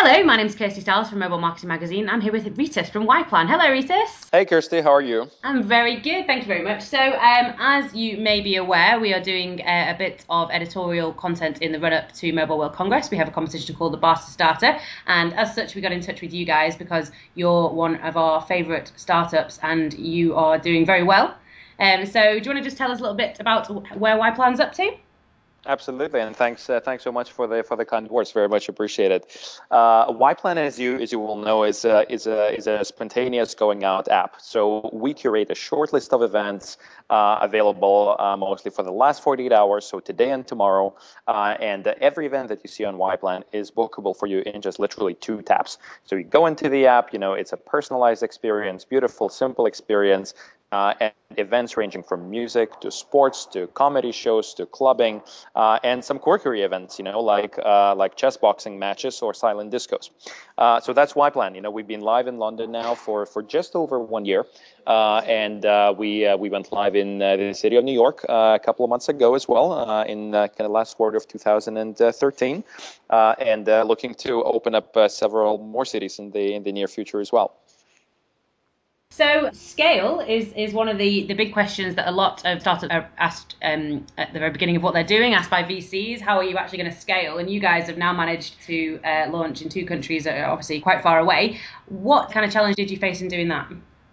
Hello, my name's Kirsty Stiles from Mobile Marketing Magazine. I'm here with Ritus from YPlan. Hello, Ritus. Hey Kirsty, how are you? I'm very good, thank you very much. So, as you may be aware, we are doing a bit of editorial content in the run-up to Mobile World Congress. We have a competition called the Barter Starter, and as such, we got in touch with you guys because you're one of our favourite startups and you are doing very well. So, do you want to just tell us a little bit about where YPlan's up to? Absolutely, and thanks so much for the kind words. Very much appreciated. YPlan, as you will know, is a spontaneous going out app. So we curate a short list of events available mostly for the last 48 hours. So today and tomorrow, and every event that you see on YPlan is bookable for you in just literally 2 taps. So you go into the app. It's a personalized experience, beautiful, simple experience. And events ranging from music to sports to comedy shows to clubbing and some quirky events, like chess boxing matches or silent discos. So that's YPlan. We've been live in London now for just over 1 year, and we went live in the city of New York a couple of months ago as well, in kind of last quarter of 2013, and looking to open up several more cities in the near future as well. So scale is one of the big questions that a lot of startups are asked at the very beginning of what they're doing, asked by VCs. How are you actually going to scale? And you guys have now managed to launch in 2 countries that are obviously quite far away. What kind of challenge did you face in doing that?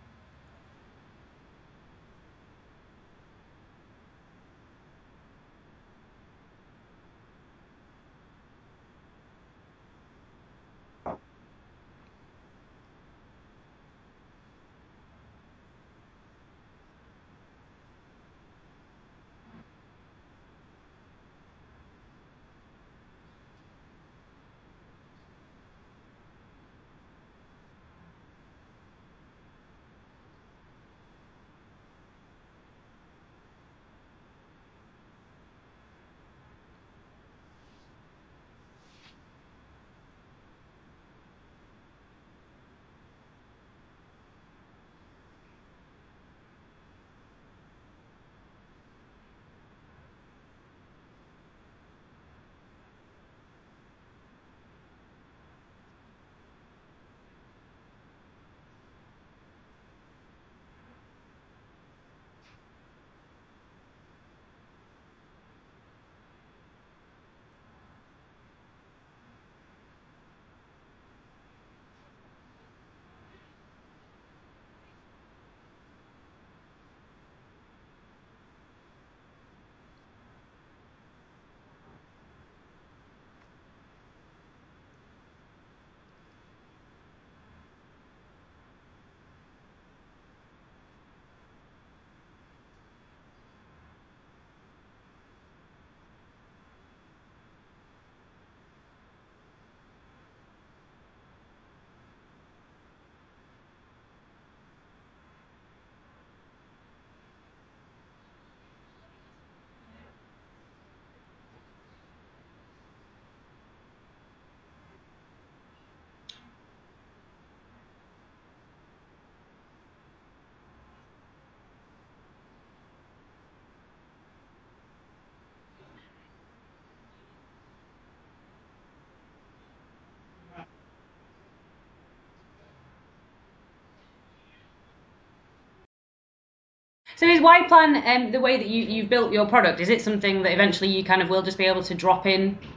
So is YPlan the way that you've built your product? Is it something that eventually you kind of will just be able to drop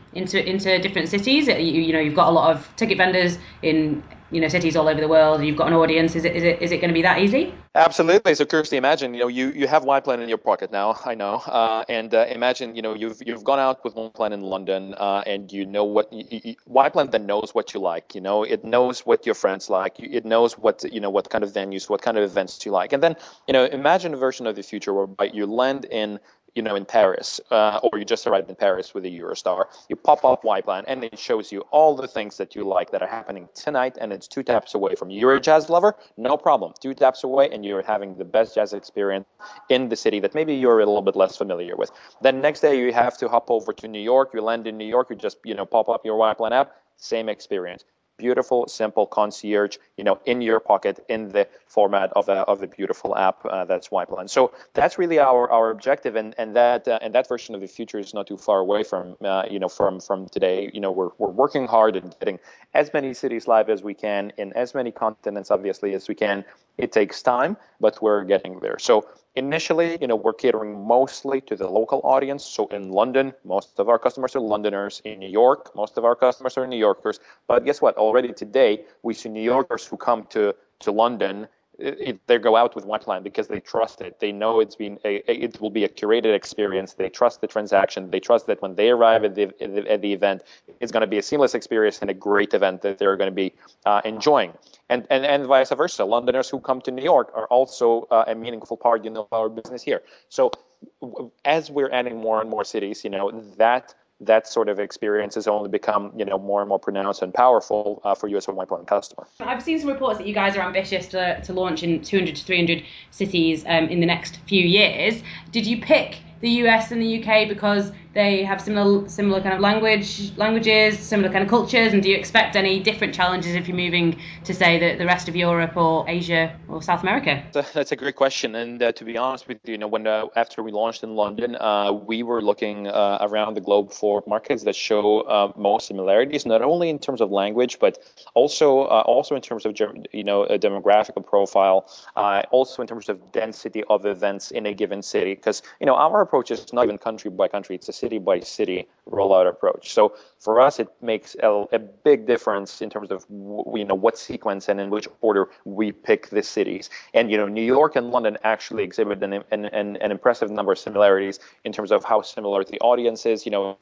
into different cities? You've got a lot of ticket vendors in cities all over the world. You've got an audience. Is it going to be that easy? Absolutely. So, Kirsty, imagine you have YPlan in your pocket now. I know, and imagine you've gone out with YPlan in London, and you know what YPlan then knows what you like. It knows what your friends like. It knows what kind of venues, what kind of events you like, and then imagine a version of the future whereby you land in Paris, or you just arrived in Paris with a Eurostar. You pop up YPlan, and it shows you all the things that you like that are happening tonight, and it's 2 taps away from you. You're a jazz lover? No problem. 2 taps away, and you're having the best jazz experience in the city that maybe you're a little bit less familiar with. Then next day, you have to hop over to New York. You land in New York. You just pop up your YPlan app. Same experience. beautiful, simple concierge, in your pocket in the format of a beautiful app. That's yPlan. So that's really our objective, and that version of the future is not too far away from from today. We're working hard and getting as many cities live as we can in as many continents, obviously, as we can. It takes time, but we're getting there. So initially, we're catering mostly to the local audience. So in London, most of our customers are Londoners. In New York, most of our customers are New Yorkers. But guess what? Already today, we see New Yorkers who come to London. They go out with yPlan because they trust it. They know it will be a curated experience. They trust the transaction. They trust that when they arrive at the event, it's going to be a seamless experience and a great event that they're going to be enjoying. And vice versa. Londoners who come to New York are also a meaningful part of our business here. So as we're adding more and more cities, that sort of experience has only become, more and more pronounced and powerful for you as a yPlan customer. I've seen some reports that you guys are ambitious to launch in 200 to 300 cities in the next few years. Did you pick the US and the UK because they have similar kind of languages, similar kind of cultures, and do you expect any different challenges if you're moving to, say, the rest of Europe or Asia or South America? That's a great question, and to be honest with you, when after we launched in London, we were looking around the globe for markets that show most similarities, not only in terms of language, but also in terms of a demographical profile, also in terms of density of events in a given city, because our approach is not even country by country; it's a city by city rollout approach. So for us, it makes a big difference in terms of what sequence and in which order we pick the cities. And New York and London actually exhibit an impressive number of similarities in terms of how similar the audience is,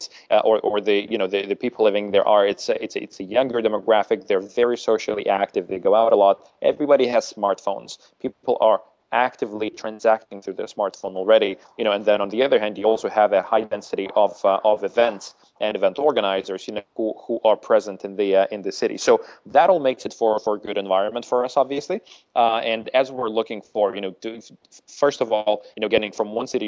or the people living there are. It's a younger demographic. They're very socially active. They go out a lot. Everybody has smartphones. People are actively transacting through their smartphone already, and then on the other hand, you also have a high density of events and event organizers, who are present in the city. So that all makes it for a good environment for us, obviously. And as we're looking for, first of all, getting from one city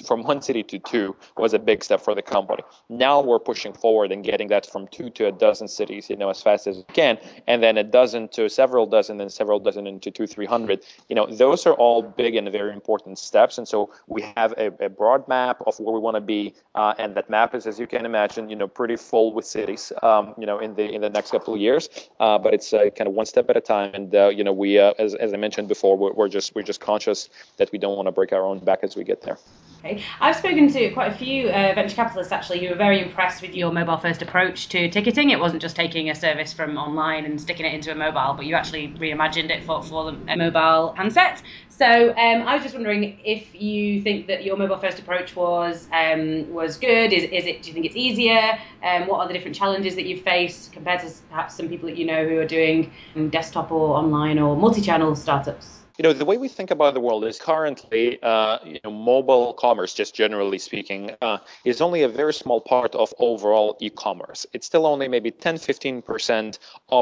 to two was a big step for the company. Now we're pushing forward and getting that from 2 to a dozen cities, as fast as we can, and then a dozen to several dozen, and several dozen into 200-300. Those are all big and very important steps, and so we have a broad map of where we want to be, and that map is, as you can imagine, pretty full with cities, in the next couple of years. But it's kind of one step at a time, and we, as I mentioned before, we're just conscious that we don't want to break our own back as we get there. Okay. I've spoken to quite a few venture capitalists actually who were very impressed with your mobile-first approach to ticketing. It wasn't just taking a service from online and sticking it into a mobile, but you actually reimagined it for a mobile handset. So I was just wondering if you think that your mobile-first approach was good. Do you think it's easier? What are the different challenges that you've faced compared to perhaps some people that who are doing desktop or online or multi-channel startups? The way we think about the world is currently, mobile commerce, just generally speaking, is only a very small part of overall e-commerce. It's still only maybe 10-15%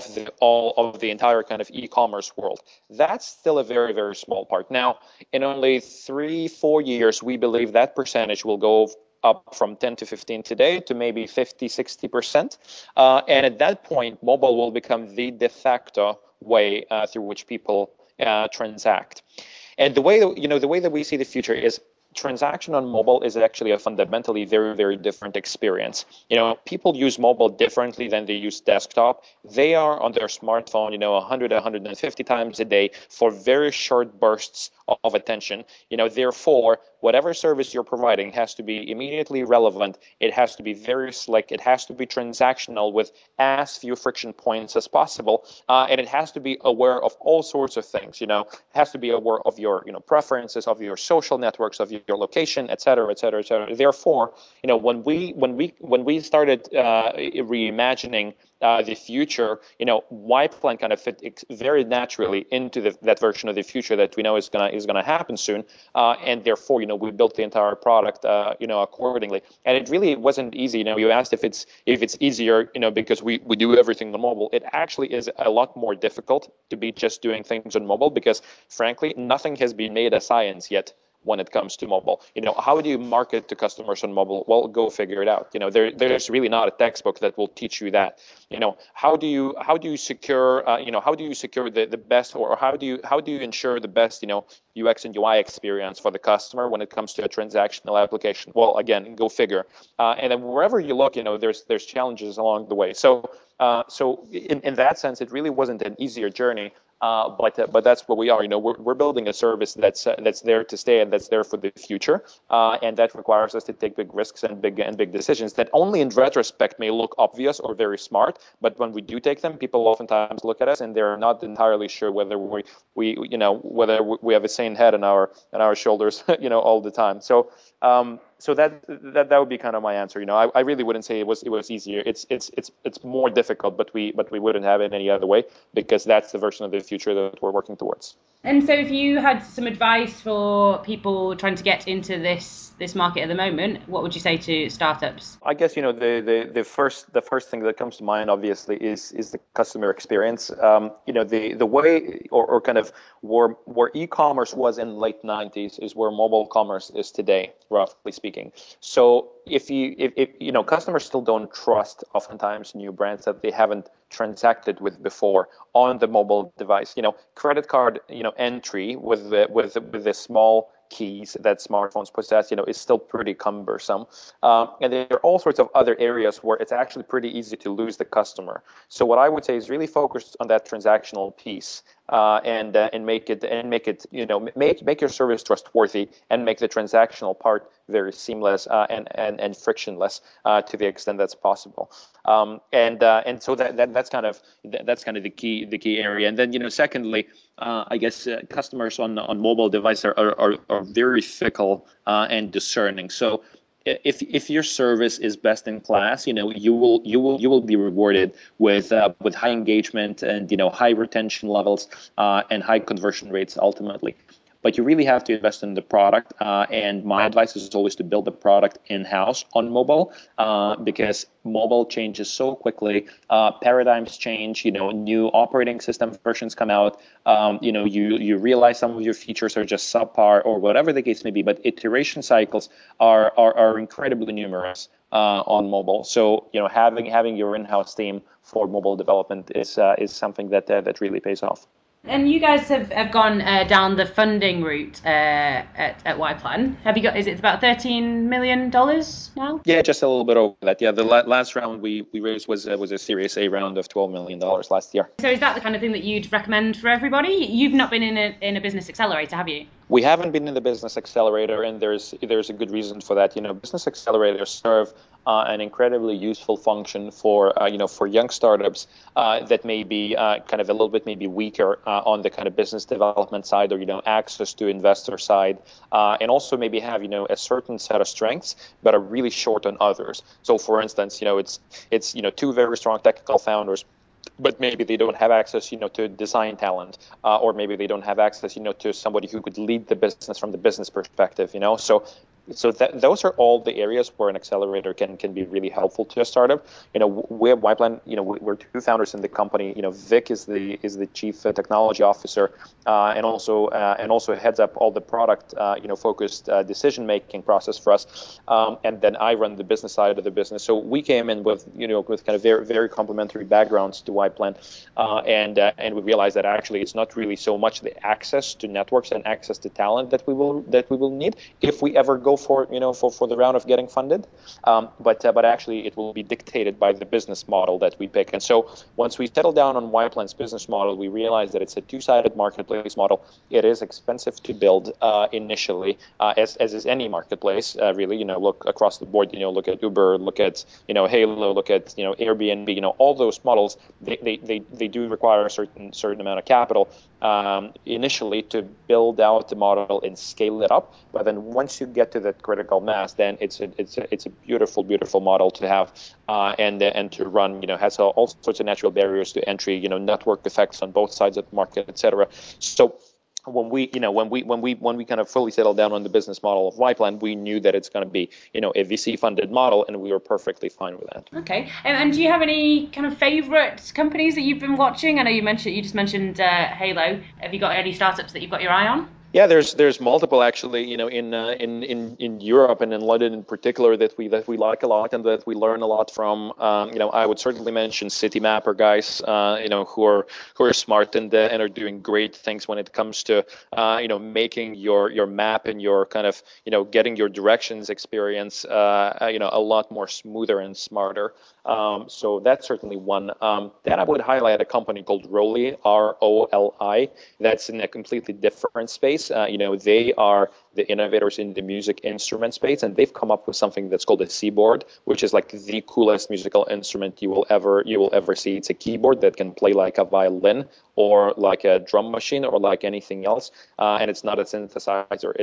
of the entire kind of e-commerce world. That's still a very, very small part. Now, in only 3-4 years, we believe that percentage will go up from 10 to 15 today to maybe 50-60%. And at that point, mobile will become the de facto way through which people transact. And the way that we see the future is transaction on mobile is actually a fundamentally very, very different experience. People use mobile differently than they use desktop. They are on their smartphone, 100, 150 times a day for very short bursts of attention. Therefore, whatever service you're providing has to be immediately relevant. It has to be very slick. It has to be transactional with as few friction points as possible. And it has to be aware of all sorts of things. It has to be aware of your, preferences, of your social networks, of your location, et cetera, et cetera, et cetera. Therefore, when we started reimagining the future, yPlan kind of fit very naturally into that version of the future that we know is gonna happen soon, and therefore, we built the entire product, accordingly. And it really wasn't easy. You asked if it's easier, because we do everything on mobile. It actually is a lot more difficult to be just doing things on mobile because, frankly, nothing has been made a science yet. when it comes to mobile. How do you market to customers on mobile? Well, go figure it out. There's really not a textbook that will teach you that. How do you secure the best, or how do you ensure the best UX and UI experience for the customer when it comes to a transactional application? Well, again, go figure. And then wherever you look, there's challenges along the way. So in that sense, it really wasn't an easier journey. But that's what we are. We're building a service that's there to stay and that's there for the future, and that requires us to take big risks and big decisions that only in retrospect may look obvious or very smart. But when we do take them, people oftentimes look at us and they're not entirely sure whether whether we have a sane head on our shoulders, all the time. So that would be kind of my answer. I really wouldn't say it was easier. It's more difficult, but we wouldn't have it any other way, because that's the version of the future that we're working towards. And so if you had some advice for people trying to get into this market at the moment, what would you say to startups? I guess, the first thing that comes to mind, obviously, is the customer experience. The way or kind of where e-commerce was in late 90s is where mobile commerce is today, roughly speaking. So if customers still don't trust oftentimes new brands that they haven't transacted with before on the mobile device. Credit card entry with the small keys that smartphones possess, is still pretty cumbersome. And there are all sorts of other areas where it's actually pretty easy to lose the customer. So what I would say is really focus on that transactional piece, and make your service trustworthy, and make the transactional part very seamless and frictionless to the extent that's possible. And so that's kind of the key area. And then secondly, I guess customers on mobile devices are very fickle and discerning. So if your service is best in class, you will be rewarded with high engagement and high retention levels and high conversion rates ultimately. But you really have to invest in the product, and my advice is always to build the product in-house on mobile, because mobile changes so quickly, paradigms change, new operating system versions come out, you realize some of your features are just subpar or whatever the case may be, but iteration cycles are incredibly numerous on mobile. So having your in-house team for mobile development is something that really pays off. And you guys have gone down the funding route at YPlan. Have you got? Is it about $13 million now? Yeah, just a little bit over that. Yeah, the last round we raised was a Series A round of $12 million last year. So is that the kind of thing that you'd recommend for everybody? You've not been in a business accelerator, have you? We haven't been in the business accelerator, and there's a good reason for that. Business accelerators serve an incredibly useful function for young startups that may be kind of a little bit maybe weaker on the kind of business development side, or access to investor side, and also maybe have a certain set of strengths but are really short on others. So for instance, it's two very strong technical founders, but maybe they don't have access, to design talent, or maybe they don't have access, to somebody who could lead the business from the business perspective, So those are all the areas where an accelerator can be really helpful to a startup. We at YPlan, we're two founders in the company. Vic is the chief technology officer, and also heads up all the product, focused decision making process for us. And then I run the business side of the business. So we came in with kind of very very complementary backgrounds to YPlan, and we realized that actually it's not really so much the access to networks and access to talent that we will need if we ever go for the round of getting funded, but actually it will be dictated by the business model that we pick. And so once we settle down on YPlan's business model, we realize that it's a two-sided marketplace model. It is expensive to build initially, as is any marketplace, really. Look across the board. Look at Uber, look at Halo, look at Airbnb. All those models, they do require a certain amount of capital initially to build out the model and scale it up. But then once you get to that critical mass, then it's a beautiful model to have, and to run. Has all sorts of natural barriers to entry. Network effects on both sides of the market, etc. So when we kind of fully settled down on the business model of YPlan, we knew that it's going to be a VC funded model, and we were perfectly fine with that. Okay. And do you have any kind of favorite companies that you've been watching? I know you just mentioned Halo. Have you got any startups that you've got your eye on? Yeah, there's multiple actually, in Europe and in London in particular that we like a lot and that we learn a lot from. I would certainly mention Citymapper guys, who are smart and are doing great things when it comes to making your map and your kind of getting your directions experience a lot more smoother and smarter. So that's certainly one. Then I would highlight a company called Roli, ROLI. That's in a completely different space. They are the innovators in the music instrument space, and they've come up with something that's called a Seaboard, which is like the coolest musical instrument you will ever see. It's a keyboard that can play like a violin or like a drum machine or like anything else, and it's not a synthesizer.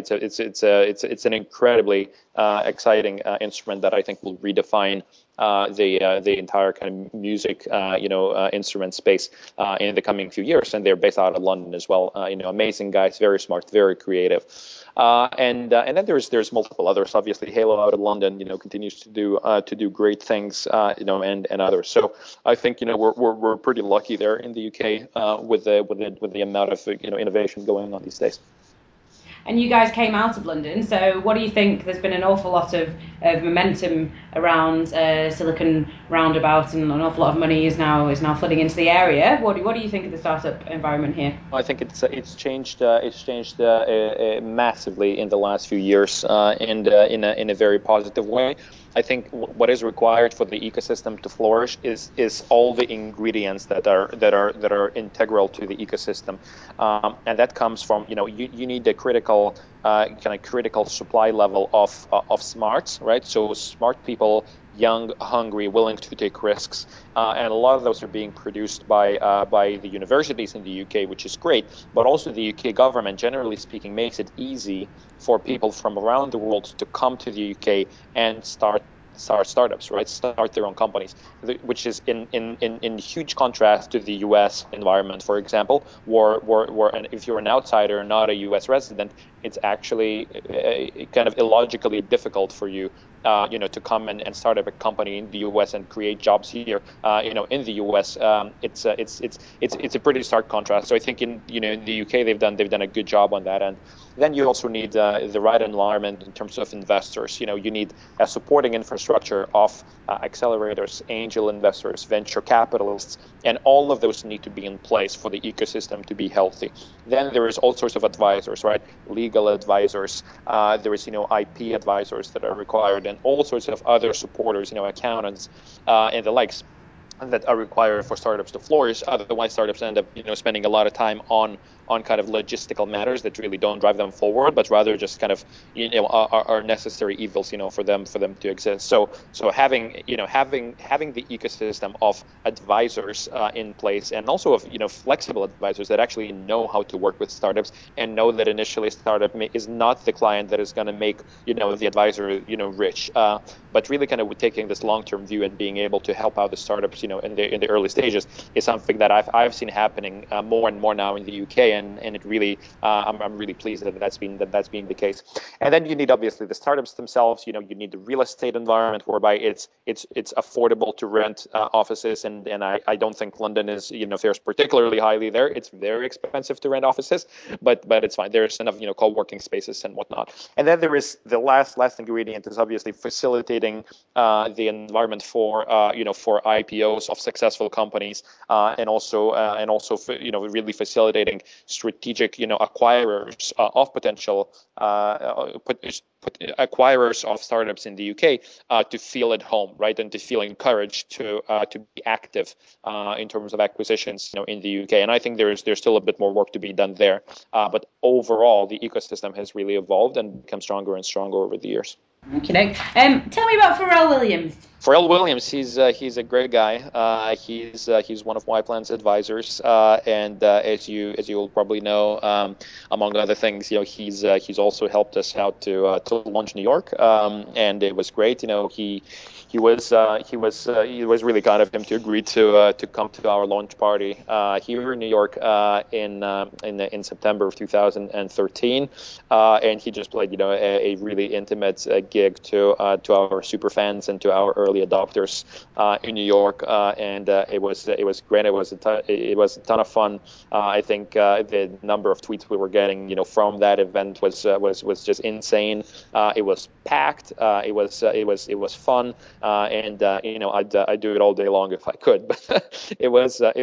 It's an incredibly exciting instrument that I think will redefine the entire kind of music instrument space in the coming few years, and they're based out of London as well. Amazing guys, very smart, very creative, and then there's multiple others. Obviously, Halo out of London, continues to do great things, and others. So I think we're pretty lucky there in the UK with the amount of innovation going on these days. And you guys came out of London, so what do you think? There's been an awful lot of momentum around Silicon Roundabout, and an awful lot of money is now flooding into the area. What do you think of the startup environment here? I think it's changed massively in the last few years, and in a very positive way. I think what is required for the ecosystem to flourish is all the ingredients that are integral to the ecosystem, and that comes from you need a critical kind of critical supply level of smarts, right? So smart people, young, hungry, willing to take risks, and a lot of those are being produced by the universities in the UK, which is great. But also the UK government, generally speaking, makes it easy for people from around the world to come to the UK and start startups, right? Start their own companies, which is in huge contrast to the US environment, for example, where and if you're an outsider, not a US resident, it's actually kind of illogically difficult for you, to come and start up a company in the U.S. and create jobs here. In the U.S., it's a pretty stark contrast. So I think in the U.K. they've done a good job on that end. Then you also need the right environment in terms of investors. You need a supporting infrastructure of accelerators, angel investors, venture capitalists, and all of those need to be in place for the ecosystem to be healthy. Then there is all sorts of advisors, right? Legal advisors. There is IP advisors that are required, and all sorts of other supporters, accountants, and the likes that are required for startups to flourish. Otherwise, startups end up, spending a lot of time on kind of logistical matters that really don't drive them forward, but rather just kind of, are necessary evils, for them to exist. So having the ecosystem of advisors in place, and also of flexible advisors that actually know how to work with startups and know that initially startup is not the client that is going to make the advisor rich, but really kind of taking this long-term view and being able to help out the startups in the early stages is something that I've seen happening more and more now in the UK, and it really I'm really pleased that's being the case. And then you need obviously the startups themselves. You need the real estate environment whereby it's affordable to rent offices, and I don't think London is fares particularly highly there. It's very expensive to rent offices, but it's fine. There's enough co-working spaces and whatnot. And then there is the last ingredient is obviously facilitating the environment for for IPOs of successful companies, and also really facilitating strategic acquirers of potential acquirers of startups in the UK to feel at home, right, and to feel encouraged to be active in terms of acquisitions in the UK. And I think there's still a bit more work to be done there, but overall the ecosystem has really evolved and become stronger and stronger over the years. Okay. Tell me about Pharrell Williams. Pharrell Williams, he's a great guy. He's one of YPlan's advisors, and as you'll probably know, among other things, he's also helped us out to launch New York, and it was great. He was really kind of him to agree to come to our launch party here in New York in September of 2013, and he just played a really intimate gig to our super fans and to our early early adopters in New York, and it was great. It was a ton of fun. I think the number of tweets we were getting, from that event was just insane. It was packed. It was fun, and I'd do it all day long if I could. But it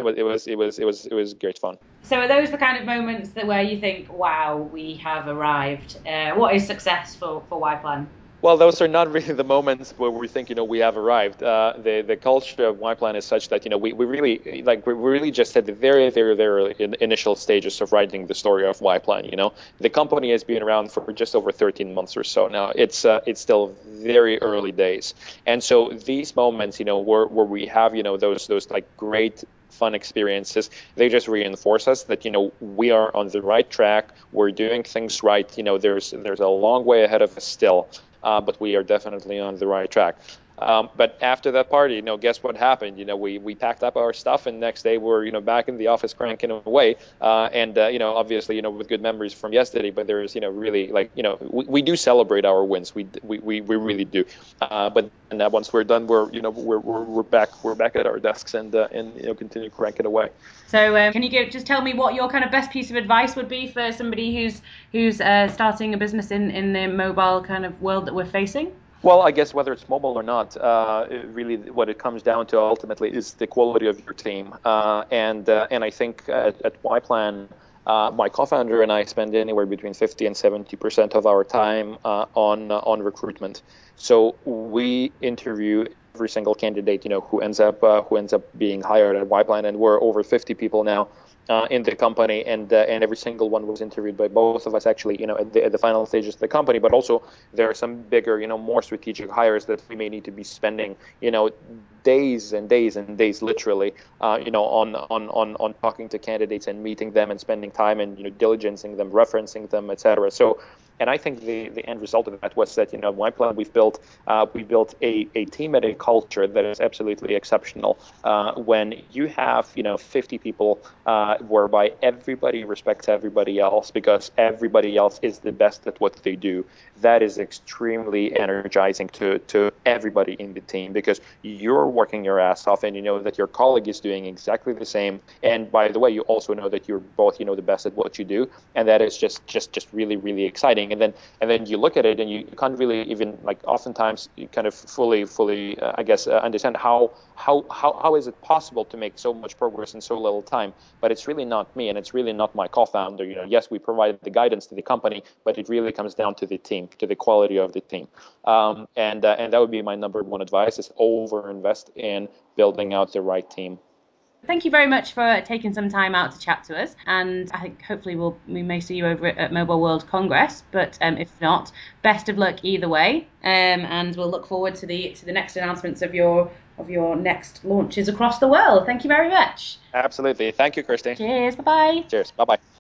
was great fun. So are those the kind of moments where you think, wow, we have arrived? What is success for YPlan? Well, those are not really the moments where we think, we have arrived. The culture of YPlan is such that, we really just at the very, very, very initial stages of writing the story of YPlan. The company has been around for just over 13 months or so now. It's still very early days, and so these moments, where we have, those like great fun experiences, they just reinforce us that we are on the right track. We're doing things right. There's a long way ahead of us still. But we are definitely on the right track. But after that party, guess what happened? We packed up our stuff, and next day we're back in the office cranking away. And obviously, with good memories from yesterday. But there's really we do celebrate our wins. We really do. But once we're done, we're back at our desks and continue cranking away. So can you just tell me what your kind of best piece of advice would be for somebody who's starting a business in the mobile kind of world that we're facing? Well, I guess whether it's mobile or not, really what it comes down to ultimately is the quality of your team. And I think at YPlan, my co-founder and I spend anywhere between 50 and 70% of our time on recruitment. So we interview every single candidate, who ends up being hired at YPlan, and we're over 50 people now in the company, and every single one was interviewed by both of us actually, at the final stages of the company. But also there are some bigger, more strategic hires that we may need to be spending, days and days and days, literally, on talking to candidates and meeting them and spending time and diligencing them, referencing them, etc. So. And I think the end result of that was that, YPlan, we built a team and a culture that is absolutely exceptional. When you have, 50 people, whereby everybody respects everybody else because everybody else is the best at what they do, that is extremely energizing to everybody in the team, because you're working your ass off and you know that your colleague is doing exactly the same. And by the way, you also know that you're both, the best at what you do. And that is just really, really exciting. And then you look at it and you can't really even oftentimes you kind of fully understand how is it possible to make so much progress in so little time. But it's really not me, and it's really not my co-founder. Yes, we provide the guidance to the company, but it really comes down to the team, to the quality of the team. And that would be my number one advice: is over-invest in building out the right team. Thank you very much for taking some time out to chat to us, and I think hopefully we may see you over at Mobile World Congress, but if not, best of luck either way, and we'll look forward to the next announcements of your next launches across the world. Thank you very much. Absolutely. Thank you, Kirsty. Cheers. Bye-bye. Cheers. Bye-bye.